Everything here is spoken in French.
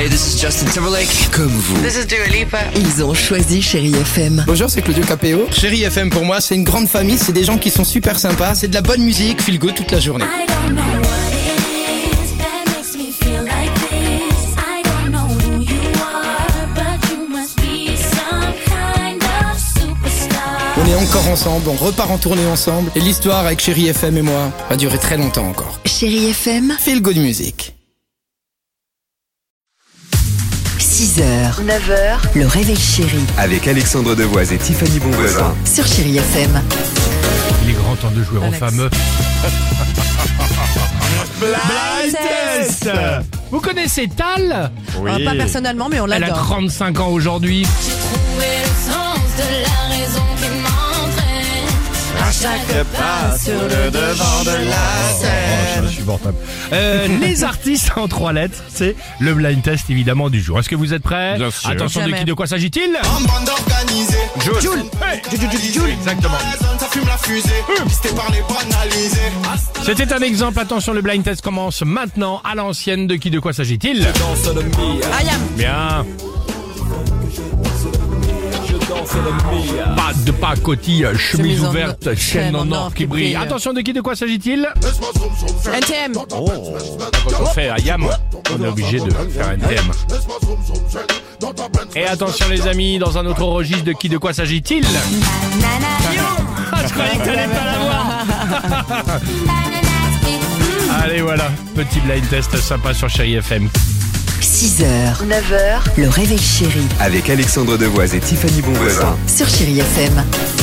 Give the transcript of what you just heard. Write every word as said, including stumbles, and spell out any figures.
Hey, this is Justin Timberlake. Comme vous. This is Dua Lipa. Ils ont choisi Chérie F M. Bonjour, c'est Claudio Capéo. Chérie F M pour moi, c'est une grande famille, c'est des gens qui sont super sympas, c'est de la bonne musique, feel good toute la journée. On est encore ensemble, on repart en tournée ensemble, et l'histoire avec Chérie F M et moi va durer très longtemps encore. Chérie F M, Feel good music. six heures, neuf heures, le réveil chéri Avec Alexandre Devoise et Tiffany Bonvoisin. sur Chérie F M. Il est grand temps de jouer Alex. au fameux Blind Test. Vous connaissez Tal? Euh, pas personnellement, mais on Elle a l'adore. trente-cinq ans aujourd'hui. J'ai trouvé le sens de la raison qui m'entraîne. À chaque pas sur le devant de la scène. Oh, c'est insupportable. Euh, les artistes en trois lettres, c'est le blind test évidemment du jour. Est-ce que vous êtes prêts? Bien sûr. Attention, de Jamais. qui, de quoi s'agit-il? En bande organisée, Jules. Hey. Exactement. la zone, ça fume la fusée, pisté par les banalisés. C'était un exemple. Attention, le blind test commence maintenant à l'ancienne. De qui, de quoi s'agit-il? Ayam. Bien. Pas de pacotille, chemise Chemise en ouverte, or- chaîne en or qui brille. Attention, de qui, de quoi s'agit-il? N T M. Quand on fait Ayam, on est obligé de faire un thème. Et attention les amis, dans un autre registre, de qui, de quoi s'agit-il? Ah, je croyais que t'allais pas l'avoir. Allez voilà, petit blind test sympa sur Chérie F M. six heures, neuf heures, le réveil chéri Avec Alexandre Devoise et Tiffany Bonvoisin. sur Chérie F M.